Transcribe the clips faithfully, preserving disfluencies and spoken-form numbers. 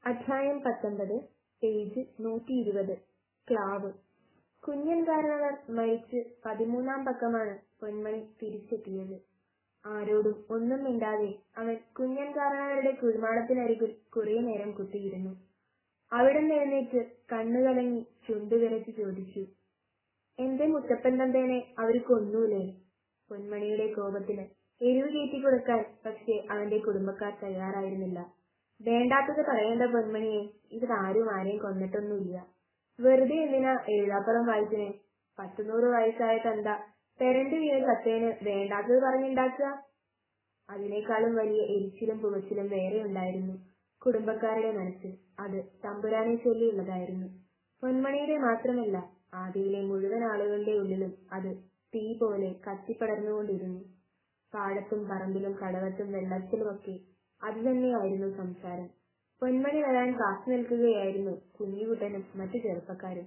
അധ്യായം പത്തൊമ്പത്, പേജ് നൂറ്റി ഇരുപത്. ക്ലാവ്. കുഞ്ഞൻ കാരണവർ മരിച്ച് പതിമൂന്നാം പക്കമാണ് പൊന്മണി തിരിച്ചെത്തിയത്. ആരോടും ഒന്നും മിണ്ടാതെ അവൻ കുഞ്ഞൻ കാരണവരുടെ കുഴിമാടത്തിനരികിൽ കുറേ നേരം കുത്തിയിരുന്നു. അവിടുന്ന് എഴുന്നേറ്റ് കണ്ണുകലങ്ങി ചുണ്ടു വിരച്ച് ചോദിച്ചു, എന്റെ മുത്തപ്പൻ തന്തേനെ അവര് കൊന്നൂലേ? പൊന്മണിയുടെ കോപത്തിന് എരിവ് കയറ്റി കൊടുക്കാൻ പക്ഷേ അവന്റെ കുടുംബക്കാർ തയ്യാറായിരുന്നില്ല. വേണ്ടാത്തത് പറയേണ്ട പൊന്മണിയെ, ഇവരാരും ആരെയും കൊന്നിട്ടൊന്നുമില്ല. വെറുതെ എന്തിനാ എഴുതാപ്പുറം വായിച്ചിനെ? പത്തുനൂറ് വയസ്സായ തന്ത പെരണ്ടു വീണ് ചത്തേന് വേണ്ടാത്തത് പറഞ്ഞുണ്ടാക്കുക. അതിനേക്കാളും വലിയ എരിച്ചിലും പുകച്ചിലും വേറെ ഉണ്ടായിരുന്നു കുടുംബക്കാരുടെ മനസ്സിൽ. അത് തമ്പുരാനെ ചൊല്ലിയുള്ളതായിരുന്നു. പൊന്മണിയുടെ മാത്രമല്ല, ആദിയിലെ മുഴുവൻ ആളുകളുടെ ഉള്ളിലും അത് തീ പോലെ കത്തിപ്പടർന്നുകൊണ്ടിരുന്നു. പാടത്തും പറമ്പിലും കടവത്തും വെള്ളത്തിലുമൊക്കെ അത് തന്നെയായിരുന്നു സംസാരം. പൊന്മണി വരാൻ കാത്തു നിൽക്കുകയായിരുന്നു കുഞ്ഞുകുട്ടനും മറ്റു ചെറുപ്പക്കാരും.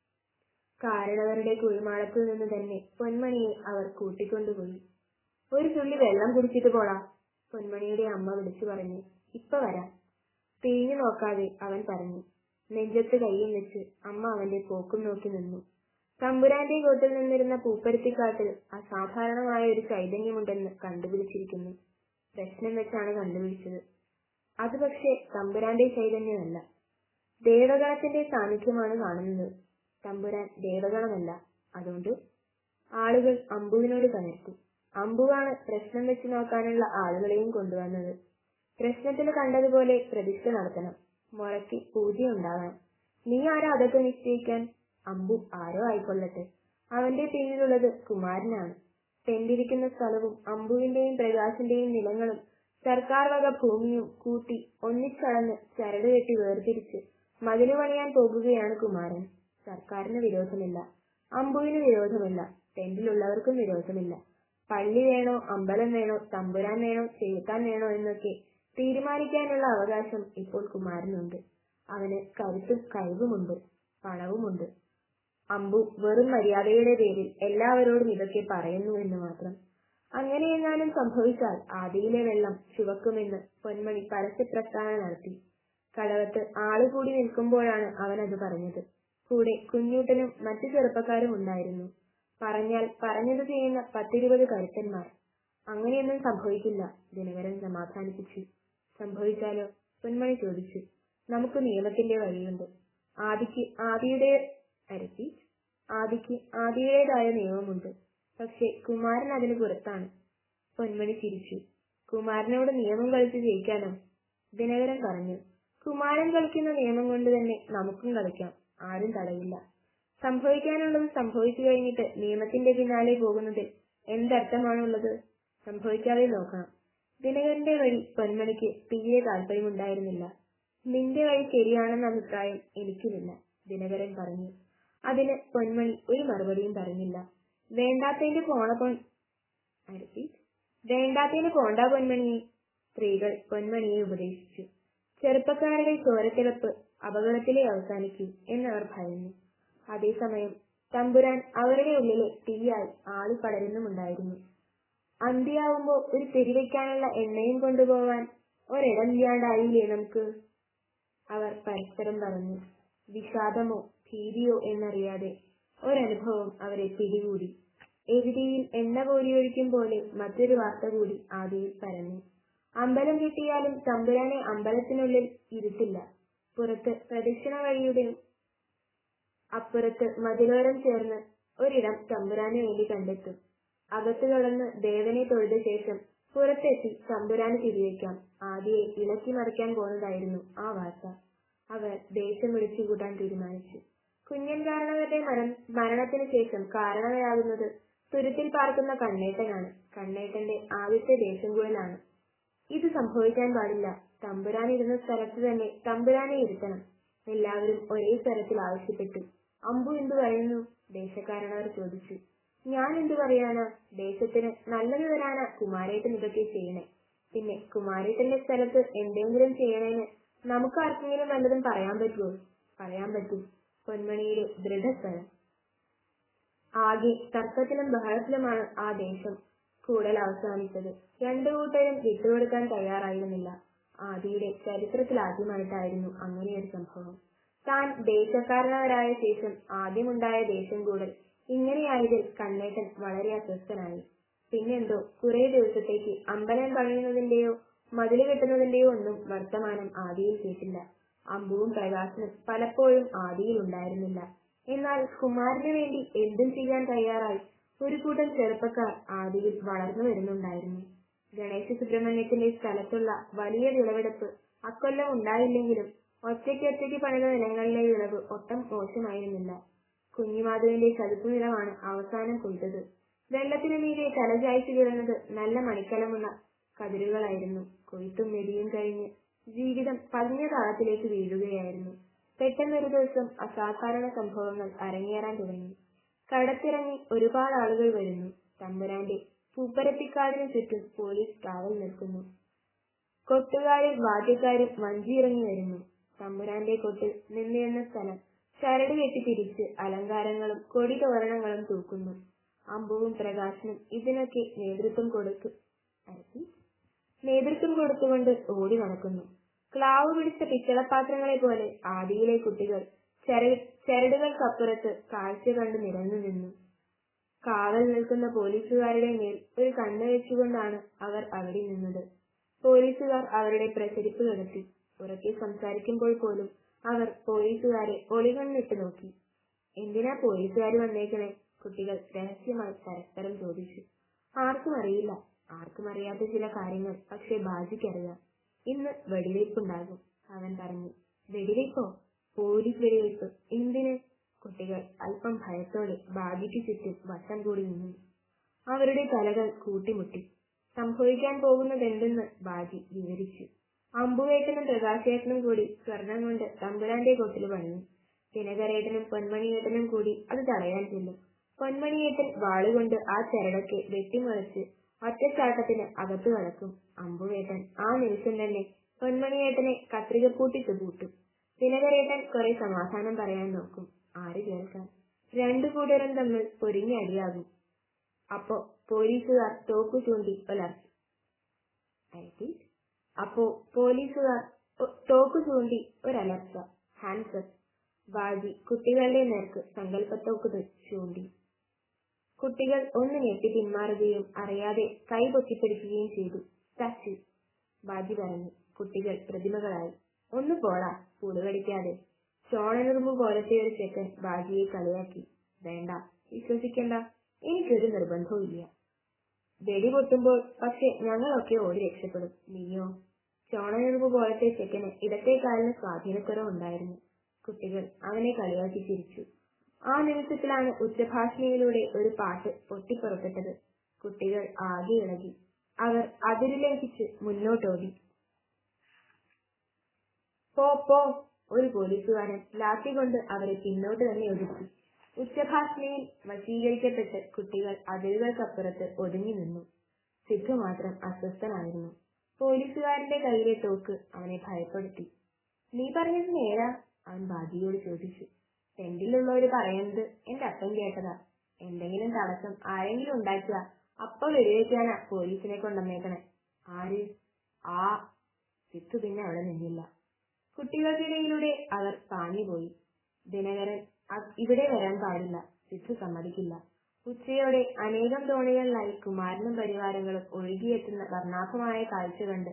കാരണവരുടെ കുഴിമാടത്തിൽ നിന്ന് തന്നെ പൊന്മണിയെ അവർ കൂട്ടിക്കൊണ്ടുപോയി. ഒരു തുള്ളി വെള്ളം കുടിച്ചിട്ട് പോടാ, പൊന്മണിയുടെ അമ്മ വിളിച്ചു പറഞ്ഞു. ഇപ്പൊ വരാം, തിരിഞ്ഞു നോക്കാതെ അവൻ പറഞ്ഞു. നെഞ്ചത്ത് കയ്യും വെച്ച് അമ്മ അവന്റെ പോക്കും നോക്കി നിന്നു. തമ്പുരാന്റെ കോട്ടിൽ നിന്നിരുന്ന പൂപ്പരുത്തിക്കാട്ടിൽ അസാധാരണമായ ഒരു ചൈതന്യമുണ്ടെന്ന് കണ്ടുപിടിച്ചിരിക്കുന്നു. പ്രശ്നം വെച്ചാണ് കണ്ടുപിടിച്ചത്. അത് പക്ഷേ തമ്പുരാന്റെ ചൈതന്യമല്ല, ദേവഗണത്തിന്റെ സാന്നിധ്യമാണ് കാണുന്നത്. തമ്പുരാൻ ദേവഗണമല്ല. അതുകൊണ്ട് ആളുകൾ അമ്പുവിനോട് കനർത്തു. അമ്പുവാണ് പ്രശ്നം വെച്ച് നോക്കാനുള്ള ആളുകളെയും കൊണ്ടുവന്നത്. പ്രശ്നത്തിൽ കണ്ടതുപോലെ പ്രതിഷ്ഠ നടത്തണം, മുറയ്ക്ക് പൂജ ഉണ്ടാകണം. നീ ആരാ അതൊക്കെ നിശ്ചയിക്കാൻ? അമ്പു ആരോ ആയിക്കൊള്ളട്ടെ, അവന്റെ പിന്നിലുള്ളത് കുമാരനാണ്. തെണ്ടിരിക്കുന്ന സ്ഥലവും അമ്പുവിന്റെയും പ്രകാശിന്റെയും നിലങ്ങളും സർക്കാർ വക ഭൂമിയും കൂട്ടി ഒന്നിച്ചളന്ന് ചരട് കെട്ടി വേർതിരിച്ച് മതിലു പണിയാൻ പോകുകയാണ് കുമാരൻ. സർക്കാരിന് വിരോധമില്ല, അമ്പുവിന് വിരോധമില്ല, ടെന്റിലുള്ളവർക്കും വിരോധമില്ല. പള്ളി വേണോ, അമ്പലം വേണോ, തമ്പുരാൻ വേണോ, ചെയ്യിക്കാൻ വേണോ എന്നൊക്കെ തീരുമാനിക്കാനുള്ള അവകാശം ഇപ്പോൾ കുമാരനുണ്ട്. അവന് കരുത്തും കഴിവുമുണ്ട്, പണവുമുണ്ട്. അമ്പു വെറും മര്യാദയുടെ പേരിൽ എല്ലാവരോടും ഇതൊക്കെ പറയുന്നു എന്ന് മാത്രം. അങ്ങനെയെങ്ങാനും സംഭവിച്ചാൽ ആദിയിലെ വെള്ളം ചുവക്കുമെന്ന് പൊന്മണി പരസ്യ പ്രസ്താവന നടത്തി. കടവത്ത് ആളുകൂടി നിൽക്കുമ്പോഴാണ് അവനത് പറഞ്ഞത്. കൂടെ കുഞ്ഞൂട്ടനും മറ്റു ചെറുപ്പക്കാരും ഉണ്ടായിരുന്നു. പറഞ്ഞാൽ പറഞ്ഞത് ചെയ്യുന്ന പത്തിരുപത് കരുത്തന്മാർ. അങ്ങനെയൊന്നും സംഭവിക്കില്ല, ദിനകരൻ സമാധാനിപ്പിച്ചു. സംഭവിച്ചാലോ? പൊന്മണി ചോദിച്ചു. നമുക്ക് നിയമത്തിന്റെ വഴിയുണ്ട്. ആദിക്ക് ആദിയുടെ അരത്തി ആദിക്ക് ആദിയുടേതായ നിയമമുണ്ട്. പക്ഷെ കുമാരൻ അതിന് പുറത്താണ്. പൊന്മണി ചിരിച്ചു. കുമാരനോട് നിയമം കളിച്ച് ജയിക്കാനോ? ദിനകരൻ പറഞ്ഞു. കുമാരൻ കളിക്കുന്ന നിയമം കൊണ്ട് തന്നെ നമുക്കും കളിക്കാം, ആരും തടയില്ല. സംഭവിക്കാനുള്ളത് സംഭവിച്ചു കഴിഞ്ഞിട്ട് നിയമത്തിന്റെ പിന്നാലെ പോകുന്നതിൽ എന്തർത്ഥമാണുള്ളത്? സംഭവിക്കാതെ നോക്കണം. ദിനകരന്റെ വഴി പൊന്മണിക്ക് തീരെ താല്പര്യമുണ്ടായിരുന്നില്ല. നിന്റെ വഴി ശരിയാണെന്ന അഭിപ്രായം എനിക്കുമില്ല, ദിനകരൻ പറഞ്ഞു. അതിന് പൊന്മണി ഒരു മറുപടിയും പറഞ്ഞില്ല. വേണ്ടാത്തതിന് പോണ പൊൻ അരത്തി വേണ്ടാത്തതിന് പോണ്ട പൊന്മണിയെ, സ്ത്രീകൾ പൊന്മണിയെ ഉപദേശിച്ചു. ചെറുപ്പക്കാരുടെ ചോരത്തിളപ്പ് അപകടത്തിലെ അവസാനിക്കൂ എന്നവർ ഭയന്നു. അതേസമയം തമ്പുരാൻ അവരുടെ ഉള്ളിലെ തീയായി ആളി പടരുന്നുമുണ്ടായിരുന്നു. അന്തിയാവുമ്പോ ഒരു തിരിവെക്കാനുള്ള എണ്ണയും കൊണ്ടുപോവാൻ ഒരിടമില്ലാണ്ടായില്ലേ നമുക്ക്? അവർ പരസ്പരം പറഞ്ഞു. വിഷാദമോ ഭീതിയോ എന്നറിയാതെ ഒരനുഭവം അവരെ പിടികൂടി. എവിടെയിൽ എണ്ണ കോരിയൊഴിക്കും പോലെ മറ്റൊരു വാർത്ത കൂടി ആദിയിൽ പരന്നു. അമ്പലം കിട്ടിയാലും തമ്പുരാനെ അമ്പലത്തിനുള്ളിൽ ഇരുത്തില്ല. പുറത്ത് പ്രദക്ഷിണ വഴിയുടെ അപ്പുറത്ത് മതിലോരം ചേർന്ന് ഒരിടം തമ്പുരാന് വേണ്ടി കണ്ടെത്തും. അകത്ത് കടന്ന് ദേവനെ തൊഴുത ശേഷം പുറത്തെത്തി തമ്പുരാന് തിരിവെക്കാം. ആദിയെ ഇളക്കി മറിക്കാൻ പോകുന്നതായിരുന്നു ആ വാർത്ത. അവർ ദേശം വിളിച്ചു കൂട്ടാൻ തീരുമാനിച്ചു. കുഞ്ഞൻ കാരണവരുടെ മരണത്തിന് ശേഷം കാരണവരാകുന്നത് തുരുത്തിൽ പാർക്കുന്ന കണ്ണേട്ടനാണ്. കണ്ണേട്ടന്റെ ആദ്യത്തെ ദേശം കൂടലാണ്. ഇത് സംഭവിക്കാൻ പാടില്ല. തമ്പുരാൻ ഇരുന്ന സ്ഥലത്ത് തന്നെ തമ്പുരാനെ ഇരുത്തണം. എല്ലാവരും ഒരേ സ്വരത്തിൽ ആവശ്യപ്പെട്ടു. അമ്പു എന്തു പറയുന്നു? ദേശക്കാരണവർ ചോദിച്ചു. ഞാൻ എന്തു പറയാനാ? ദേശത്തിന് നല്ലത് വരാനാ കുമാരേട്ടൻ ഇതൊക്കെ ചെയ്യണേ. പിന്നെ കുമാരേട്ടന്റെ സ്ഥലത്ത് എന്തെങ്കിലും ചെയ്യണേന് നമുക്ക് ആർക്കെങ്കിലും വല്ലതും പറയാൻ പറ്റുമോ? പറയാൻ പറ്റും, പൊന്മണിയുടെ ദൃഢസ്വരം. ആകെ തർക്കത്തിലും ബഹളത്തിലുമാണ് ആ ദേശം കൂടൽ അവസാനിച്ചത്. രണ്ടു കൂട്ടരും വിട്ടുകൊടുക്കാൻ തയ്യാറായിരുന്നില്ല. ആദിയുടെ ചരിത്രത്തിലാദ്യമായിട്ടായിരുന്നു അങ്ങനെയൊരു സംഭവം. താൻ ദേശക്കാരനായ ശേഷം ആദ്യമുണ്ടായ ദേശം കൂടൽ ഇങ്ങനെയായതിൽ കണ്ണേട്ടൻ വളരെ അസ്വസ്ഥനായി. പിന്നെന്തോ കുറെ ദിവസത്തേക്ക് അമ്പലം പണിയുന്നതിന്റെയോ മതില് കെട്ടുന്നതിന്റെയോ ഒന്നും വർത്തമാനം ആദിയിൽ കേട്ടില്ല. അമ്പുവും പ്രകാശനും പലപ്പോഴും ആദിയിൽ ഉണ്ടായിരുന്നില്ല. എന്നാൽ കുമാരന് വേണ്ടി എന്തും ചെയ്യാൻ തയ്യാറായി ഒരു കൂട്ടം ചെറുപ്പക്കാർ ആദിയിൽ വളർന്നു വരുന്നുണ്ടായിരുന്നു. ഗണേശ സുബ്രഹ്മണ്യത്തിന്റെ സ്ഥലത്തുള്ള വലിയ വിളവെടുപ്പ് അക്കൊല്ലം ഉണ്ടായില്ലെങ്കിലും ഒറ്റയ്ക്കൊറ്റയ്ക്ക് പണിത നിലങ്ങളിലെ വിളവ് ഒട്ടും മോശമായിരുന്നില്ല. കുഞ്ഞിമാധുവിന്റെ ചതുപ്പ് നിലമാണ് അവസാനം കൊയ്തത്. വെള്ളത്തിനു മീതെ തലചായ്ച്ചു കിടന്നത് നല്ല മണിക്കലമുള്ള കതിരുകളായിരുന്നു. കൊയ്ത്തും മെതിയും കഴിഞ്ഞ് ജീവിതം പതിഞ്ഞ താളത്തിലേക്ക് വീഴുകയായിരുന്നു. പെട്ടെന്നൊരു ദിവസം അസാധാരണ സംഭവങ്ങൾ അരങ്ങേറാൻ തുടങ്ങി. കടത്തിറങ്ങി ഒരുപാട് ആളുകൾ വരുന്നു. തമ്പുരാന്റെ പൂപ്പരപ്പിക്കാടിനു ചുറ്റും പോലീസ് കാവൽ നിൽക്കുന്നു. കൊട്ടുകാരും വാദ്യക്കാരും വഞ്ചിയിറങ്ങി വരുന്നു. തമ്പുരാന്റെ കൊട്ടിൽ നിന്നിരുന്ന സ്ഥലം ചരട് കെട്ടി തിരിച്ച് അലങ്കാരങ്ങളും കൊടിതോരണങ്ങളും തൂക്കുന്നു. അമ്പുവും പ്രകാശനും ഇതിനൊക്കെ നേതൃത്വം കൊടുക്കു നേതൃത്വം കൊടുത്തുകൊണ്ട് ഓടി നടക്കുന്നു. ക്ലാവ് പിടിച്ച പിച്ചളപാത്രങ്ങളെ പോലെ ആദിയിലെ കുട്ടികൾ ചരടുകൾക്കപ്പുറത്ത് കാഴ്ച കണ്ടു നിരന്നു നിന്നു. കാവൽ നിൽക്കുന്ന പോലീസുകാരുടെ മേൽ ഒരു കണ്ണ് വെച്ചുകൊണ്ടാണ് അവർ അവിടെ നിന്നത്. പോലീസുകാർ അവരുടെ പ്രസരിപ്പ് കടത്തി. ഉറക്കെ സംസാരിക്കുമ്പോൾ പോലും അവർ പോലീസുകാരെ ഒളികണ്ണിട്ട് നോക്കി. എന്തിനാ പോലീസുകാർ വന്നേക്കണേ? കുട്ടികൾ രഹസ്യമായി പരസ്പരം ചോദിച്ചു. ആർക്കും അറിയില്ല. ആർക്കും അറിയാത്ത ചില കാര്യങ്ങൾ പക്ഷേ ബാജിക്കറിയാം. ഇന്ന് വെടിവയ്പുണ്ടാകും, അവൻ പറഞ്ഞു. വെടിവയ്പോ? പോലീസ് വെടിവയ്പ്? എന്തിന്? കുട്ടികൾ അല്പം ഭയത്തോടെ ബാജിക്ക് ചുറ്റും വട്ടം കൂടി നിന്നു. അവരുടെ തലകൾ കൂട്ടിമുട്ടി. സംഭവിക്കാൻ പോകുന്നതെന്തെന്ന് ബാജി വിവരിച്ചു. അമ്പുവേട്ടനും പ്രകാശേട്ടനും കൂടി സ്വർണം കൊണ്ട് തമ്പുരാന്റെ കൊട്ടിൽ പണിയും. ദിനകരേട്ടനും പൊന്മണിയേട്ടനും കൂടി അത് തടയാൻ ചെല്ലും. പൊന്മണിയേട്ടൻ വാളുകൊണ്ട് ആ ചരടൊക്കെ വെട്ടിമുറിച്ച് ഒറ്റച്ചാട്ടത്തിന് അകത്തു കടക്കും. അമ്പുവേട്ടൻ ആ നിമിഷം തന്നെ പൊന്മണിയേട്ടനെ കത്രികപ്പൂട്ടിട്ട് പൂട്ടും. ദിനകരേട്ടൻ കുറെ സമാധാനം പറയാൻ നോക്കും. ആര് കേൾക്കാൻ? രണ്ടു കൂട്ടരും തമ്മിൽ പൊരിഞ്ഞ അടിയാകും. അപ്പോ പോലീസുകാർ തോക്കു ചൂണ്ടി ഒലർച്ച അപ്പോ പോലീസുകാർ തോക്കു ചൂണ്ടി ഒരലർച്ച ഹാൻഡ്സ് ബാജി കുട്ടികളുടെ നേർക്ക് സങ്കല്പത്തോക്ക് ചൂണ്ടി. കുട്ടികൾ ഒന്ന് ഞെട്ടി പിന്മാറുകയും അറിയാതെ കൈ പൊക്കിപ്പിടിക്കുകയും ചെയ്തു. ടച്ച്, ബാജി പറഞ്ഞു. കുട്ടികൾ പ്രതിമകളായി. ഒന്ന് പോടാ, പുളുകടിക്കാതെ. ചോണനുറുമ്പ് പോലത്തെ ഒരു ചെക്കൻ ബാജിയെ കളിയാക്കി. വേണ്ട, വിശ്വസിക്കണ്ട, എനിക്കൊരു നിർബന്ധവും ഇല്ല. വെടി പൊട്ടുമ്പോൾ പക്ഷെ ഞങ്ങളൊക്കെ ഓടി രക്ഷപ്പെടും. നീയോ? ചോണനുറുമ്പ് പോലത്തെ ചെക്കന് ഇടത്തെ കാലിന് സ്വാധീനക്കുറവുണ്ടായിരുന്നു. കുട്ടികൾ അവനെ കളിയാക്കി ചിരിച്ചു. ആ നിമിഷത്തിലാണ് ഉച്ചഭാഷണിയിലൂടെ ഒരു പാട്ട് പൊട്ടിപ്പുറപ്പെട്ടത്. കുട്ടികൾ ആകെ ഇളകി. അവർ അതിരിലംഘിച്ച് മുന്നോട്ടോടി. പോ പോ, ഒരു പോലീസുകാരൻ ലാത്തി കൊണ്ട് അവരെ പിന്നോട്ട് തന്നെ ഒതുക്കി. ഉച്ചഭാഷണിയിൽ വശീകരിക്കപ്പെട്ട് കുട്ടികൾ അതിരുകൾക്കപ്പുറത്ത് ഒതുങ്ങി നിന്നു. സിദ്ധു മാത്രം അസ്വസ്ഥനായിരുന്നു. പോലീസുകാരന്റെ കയ്യിലെ തോക്ക് അവനെ ഭയപ്പെടുത്തി. നീ പറഞ്ഞത് നേരാ? അവൻ ബാജിയോട് ചോദിച്ചു. ടെന്റിലുള്ളവര് പറയുന്നത് എന്റെ അപ്പൻ കേട്ടതാ. എന്തെങ്കിലും തടസ്സം ആരെങ്കിലും ഉണ്ടാക്കിയാ അപ്പൊ വെടിവെക്കാനാ പോലീസിനെ കൊണ്ടുവന്നേക്കണേ. ആര്? ആ സിദ്ധു പിന്നെ അവിടെ നിന്നില്ല. കുട്ടികൾക്കിടയിലൂടെ അവർ പാഞ്ഞുപോയി. ദിനകരൻ ഇവിടെ വരാൻ പാടില്ല, സിദ്ധു സമ്മതിക്കില്ല. ഉച്ചയോടെ അനേകം തോണികളിലായി കുമാരനും പരിവാരങ്ങളും ഒഴുകിയെത്തുന്ന വർണ്ണാഭമായ കാഴ്ച കണ്ട്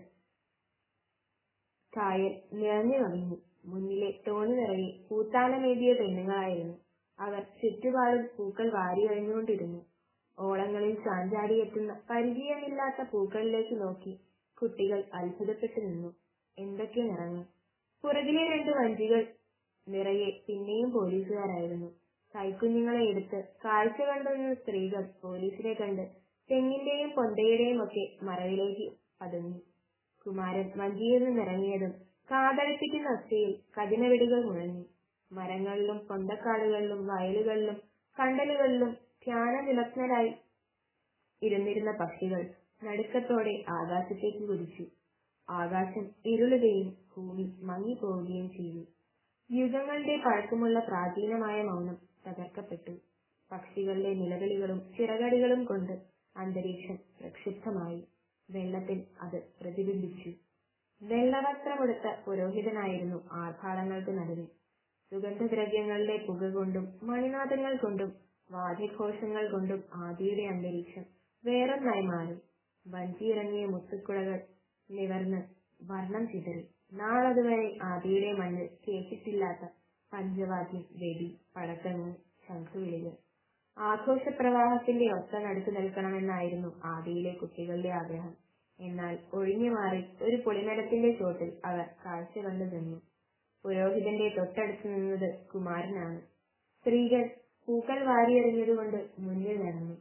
കായൽ നിറഞ്ഞു കവിഞ്ഞു. മുന്നിലെ തോണി നിറയെ പൂത്താലമേതിയ പെണ്ണുങ്ങളായിരുന്നു. അവർ ചുറ്റുപാടും പൂക്കൾ വാരി എറിഞ്ഞുകൊണ്ടിരുന്നു. ഓളങ്ങളിൽ ചാഞ്ചാടിയെത്തുന്ന പരിചയമില്ലാത്ത പൂക്കളിലേക്ക് നോക്കി കുട്ടികൾ അത്ഭുതപ്പെട്ടു നിന്നു. എന്തൊക്കെ നിറങ്ങൾ! പുറകിലെ രണ്ട് വഞ്ചികൾ നിറയെ പിന്നെയും പോലീസുകാരായിരുന്നു. കൈക്കുഞ്ഞുങ്ങളെ എടുത്ത് കാഴ്ച കണ്ടുവന്ന സ്ത്രീകൾ പോലീസിനെ കണ്ട് തെങ്ങിന്റെയും പൊന്തയുടെയും ഒക്കെ മറവിലേക്ക് പതുങ്ങി. കുമാരൻ വഞ്ചിയിൽ നിന്നിറങ്ങിയതും കാതളിപ്പിക്കുന്ന ഒച്ചയിൽ കഠിനവെടികൾ മുഴങ്ങി. മരങ്ങളിലും പൊന്തക്കാടുകളിലും വയലുകളിലും കണ്ടലുകളിലും ധ്യാനനിമഗ്നരായി ഇരുന്നിരുന്ന പക്ഷികൾ നടുക്കത്തോടെ ആകാശത്തേക്ക് കുതിച്ചു. ആകാശം ഇരുളുകയും ഭൂമി മങ്ങിപ്പോവുകയും ചെയ്തു. യുഗങ്ങളുടെ പഴക്കമുള്ള പ്രാചീനമായ മൗനം തകർക്കപ്പെട്ടു. പക്ഷികളുടെ നിലവിളികളും ചിറകടികളും കൊണ്ട് അന്തരീക്ഷം പ്രക്ഷുബ്ധമായി. വെള്ളത്തിൽ അത് പ്രതിബിംബിച്ചു. വെള്ളവസ്ത്രമെടുത്ത പുരോഹിതനായിരുന്നു ആർഭാടങ്ങൾക്ക് നടുവിൽ. സുഗന്ധദ്രവ്യങ്ങളുടെ പുക കൊണ്ടും മണിനാദങ്ങൾ കൊണ്ടും വാദ്യഘോഷങ്ങൾ കൊണ്ടും ആദിയുടെ അന്തരീക്ഷം വേറൊന്നായി മാറി. വഞ്ചിയിറങ്ങിയ മുത്തുക്കുടകൾ നിവർന്ന് വർണ്ണം ചിതറി. നാളതുവരെ ആദിയുടെ മണ്ണിൽ കേട്ടിട്ടില്ലാത്ത പഞ്ചവാദ്യം, വെടി, പടക്കങ്ങൾ, ശംഖുവിളികൾ. ആഘോഷപ്രവാഹത്തിന്റെ ഒത്ത നടുക്ക് നിൽക്കണമെന്നായിരുന്നു ആദിയിലെ കുട്ടികളുടെ ആഗ്രഹം. എന്നാൽ ഒഴിഞ്ഞു മാറി ഒരു പൊളിമരത്തിന്റെ ചോട്ടിൽ അവർ കാഴ്ച കണ്ടു നിന്നു. പുരോഹിതന്റെ തൊട്ടടുത്ത് നിന്നത് കുമാരനാണ്. സ്ത്രീകൾ പൂക്കൾ വാരിയെറിഞ്ഞതുകൊണ്ട് മുന്നിൽ നടന്നു.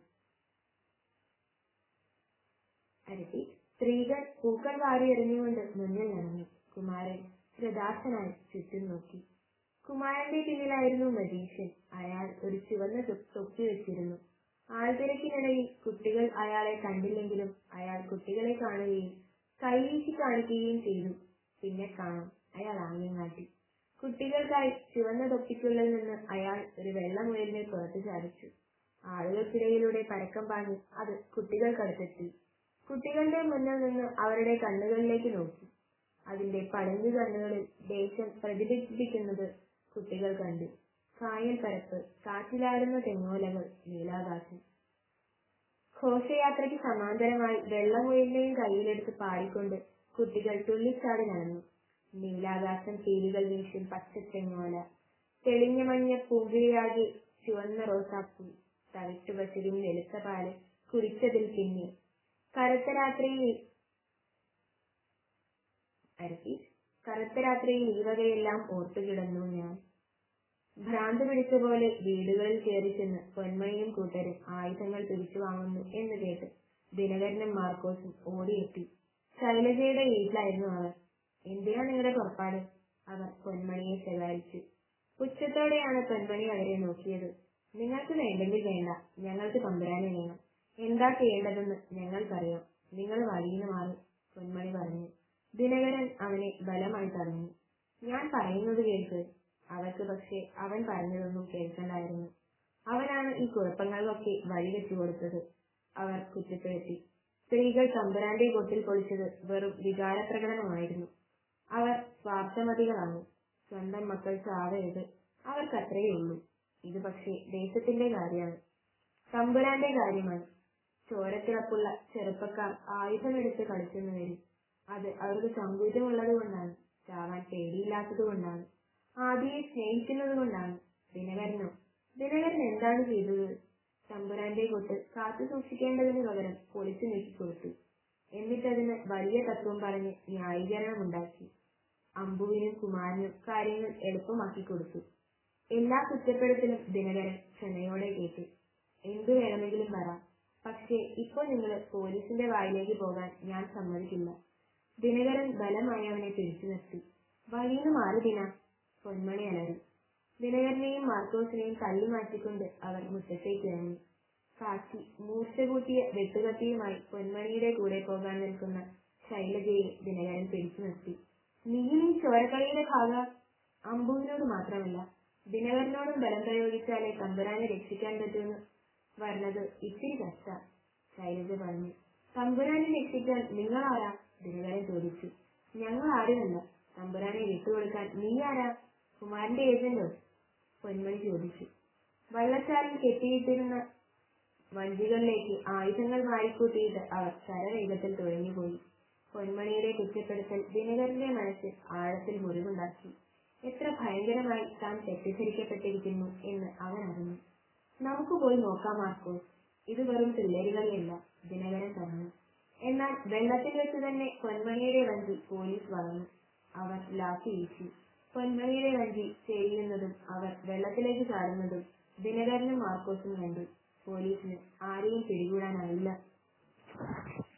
അരട്ടി സ്ത്രീകൾ പൂക്കൾ വാരിയെറിഞ്ഞുകൊണ്ട് മുന്നിൽ നടന്നു. കുമാരൻ ശ്രദ്ധാർത്ഥനായി ചുറ്റും നോക്കി. കുമാരന്റെ പിന്നിലായിരുന്നു മജീഷ്യൻ. അയാൾ ഒരു ചുവന്ന തൊപ്പി വെച്ചിരുന്നു. ആൾത്തിരക്കിനിടയിൽ കുട്ടികൾ അയാളെ കണ്ടില്ലെങ്കിലും അയാൾ കുട്ടികളെ കാണുകയും കൈവീശി കാണിക്കുകയും ചെയ്തു. പിന്നെ കാണാം, അയാൾ ആംഗ്യം കാട്ടി. കുട്ടികൾക്കായി ചുവന്ന തൊപ്പിക്കുള്ളിൽ നിന്ന് അയാൾ ഒരു വെള്ളമുയലിനെ പുറത്തു ചാടിച്ചു. ആളുകൾക്കിടയിലൂടെ പരക്കം പാഞ്ഞ് അത് കുട്ടികൾക്കടുത്തെത്തി. കുട്ടികളുടെ മുന്നിൽ നിന്ന് അവരുടെ കണ്ണുകളിലേക്ക് നോക്കി. അതിന്റെ പടഞ്ഞു കണ്ണുകളിൽ ദേശം പ്രതിബിംബിക്കുന്നത് കുട്ടികൾ കണ്ടു. കായൽ പരപ്പ്, കാറ്റിലാടുന്ന തെങ്ങോലകൾ, നീലാകാശം. ഘോഷയാത്രയ്ക്ക് സമാന്തരമായി വെള്ളമുയലിനെയും കയ്യിലെടുത്ത് പാടിക്കൊണ്ട് കുട്ടികൾ തുള്ളിച്ചാടി നടന്നു. നീലാകാശം പീലികൾ വീശും പച്ചത്തെങ്ങോല, തെളിഞ്ഞ മഞ്ഞ പൂങ്കിളിയാകെ ചുവന്ന റോസാപ്പൂ, തവിട്ടു പശുവിൻ വെളുത്ത പാല് കുരിച്ചതിൽ പിന്നെ. കറുത്ത രാത്രിയിൽ അരട്ടി കറുത്ത രാത്രിയിൽ ഈ വകയെല്ലാം ഓർത്തുകിടന്നു ഞാൻ. ഭ്രാന്ത് പിടിച്ച പോലെ വീടുകളിൽ കയറി ചെന്ന് പൊന്മണിയും കൂട്ടരും ആയുധങ്ങൾ പിടിച്ചു വാങ്ങുന്നു എന്ന് കേട്ട് ദിനകരനും മാർക്കോസും ഓടിയെത്തി. ശൈലജയുടെ വീട്ടിലായിരുന്നു അവർ. എന്തിനാ നിങ്ങളുടെ പുറപ്പാട്? അവർ പൊന്മണിയെ ശകാരിച്ചു. പുച്ഛത്തോടെയാണ് പൊന്മണി അവരെ നോക്കിയത്. നിങ്ങൾക്ക് വേണ്ടെങ്കിൽ വേണ്ട, ഞങ്ങൾക്ക് തമ്പുരാനെ വേണം. എന്താ ചെയ്യേണ്ടതെന്ന് ഞങ്ങൾക്കറിയാം. നിങ്ങൾ വഴിയിൽ മാറി, പൊന്മണി പറഞ്ഞു. ദിനകരൻ അവനെ ബലമായി തടഞ്ഞു. ഞാൻ പറയുന്നത് കേൾക്ക്. അവർക്ക് പക്ഷേ അവൻ പറഞ്ഞതൊന്നും കേൾക്കണ്ടായിരുന്നു. അവനാണ് ഈ കുഴപ്പങ്ങൾക്കൊക്കെ വഴി വെച്ചുകൊടുത്തത്. അവർ കുറ്റപ്പെടുത്തി. സ്ത്രീകൾ തമ്പുരാന്റെ കൊട്ടിൽ പൊളിച്ചത് വെറും വികാരപ്രകടനമായിരുന്നു. അവർ സ്വാർത്ഥമതികളാണ്. സ്വന്തം മക്കൾ ചാവരുത്, അവർക്കത്രയേ ഉള്ളൂ. ഇത് പക്ഷേ ദേശത്തിന്റെ കാര്യമാണ്, തമ്പുരാന്റെ കാര്യമാണ്. ചോരത്തിളപ്പുള്ള ചെറുപ്പക്കാർ ആയുധമെടുത്ത് കളിച്ചെന്ന് വരും. അത് അവർക്ക് സങ്കുചമുള്ളത് കൊണ്ടാണ്, ചാവാൻ പേടിയില്ലാത്തത് കൊണ്ടാണ്, ആദിയെ സ്നേഹിക്കുന്നത് കൊണ്ടാണ്. ദിനകരനോ? ദിനകരൻ എന്താണ് ചെയ്തത്? തമ്പുരാന്റെ കൊട്ട് കാത്തു സൂക്ഷിക്കേണ്ടതിന് പകരം പൊളിച്ചു നീക്കിക്കൊടുത്തു. എന്നിട്ടതിന് വലിയ തത്വം പറഞ്ഞ് ന്യായീകരണമുണ്ടാക്കി. അമ്പുവിനും കുമാരനും കാര്യങ്ങൾ എളുപ്പമാക്കി കൊടുത്തു. എല്ലാ കുറ്റപ്പെടുത്തലും ദിനകരൻ ക്ഷമയോടെ കേട്ടു. എന്തു വേണമെങ്കിലും പറ, പക്ഷേ ഇപ്പോൾ നിങ്ങൾ പോലീസിന്റെ വായിലേക്ക് പോകാൻ ഞാൻ സമ്മതിക്കില്ല. ദിനകരൻ ബലമായി അവനെ പിടിച്ചു നിർത്തി. വഴിന്ന് മാറി ദിന, പൊന്മണി അലറി. ദിനകരനെയും മാർക്കോസിനെയും തള്ളി മാറ്റിക്കൊണ്ട് അവർ മുറ്റത്തേക്ക് ഇറങ്ങി. കാച്ചി മൂർച്ച കൂട്ടിയ വെട്ടുകത്തിയുമായി പൊന്മണിയുടെ കൂടെ പോകാൻ നിൽക്കുന്ന ശൈലജയെ ദിനകരൻ പിടിച്ചു നിർത്തി. നീയും ഈ ചോരക്കളിയുടെ ഭാഗ? അമ്പുവിനോട് മാത്രമല്ല, ദിനകരനോടും ബലം പ്രയോഗിച്ചാലേ തമ്പുരാനെ രക്ഷിക്കാൻ പറ്റുമെന്ന് വരുന്നത് ഇത്തിരി കഷ്ട, ശൈലജ പറഞ്ഞു. തമ്പുരാനെ രക്ഷിക്കാൻ നിങ്ങളാരാ? ദിനകരൻ ചോദിച്ചു. ഞങ്ങൾ ആരുമല്ല. തമ്പുരാനെ വിട്ടുകൊടുക്കാൻ നീ ആരാ? കുമാരന്റെ ഏജന്റോ? പൊന്മണി ചോദിച്ചു. വള്ളച്ചാലിൽ കെട്ടിയിട്ടിരുന്ന വഞ്ചികളിലേക്ക് ആയുധങ്ങൾ വാരിക്കൂട്ടിയിട്ട് അവർ ശരവേഗത്തിൽ തുഴഞ്ഞുപോയി. പൊന്മണിയുടെ കുറ്റപ്പെടുത്തൽ ദിനകരന്റെ മനസ്സിൽ ആഴത്തിൽ മുറിവുണ്ടാക്കി. എത്ര ഭയങ്കരമായി താൻ തെറ്റിദ്ധരിക്കപ്പെട്ടിരിക്കുന്നു എന്ന് അവൻ അറിഞ്ഞു. നമുക്ക് പോയി നോക്കാം മാർക്കോസ്, ഇത് വെറും പിള്ളേരുകളിയല്ല, ദിനകരൻ പറഞ്ഞു. എന്നാൽ വെള്ളത്തിൽ വെച്ച് തന്നെ പൊന്മണിയുടെ വഞ്ചി പോലീസ് വളർന്നു. അവർ ലാത്തി വീശി. പൊന്മണിയുടെ വഞ്ചി ചേരുന്നതും അവർ വെള്ളത്തിലേക്ക് ചാടുന്നതും ദിനകരനും മാർക്കോസും കണ്ടു. പോലീസിന് ആരെയും പിടികൂടാനായില്ല.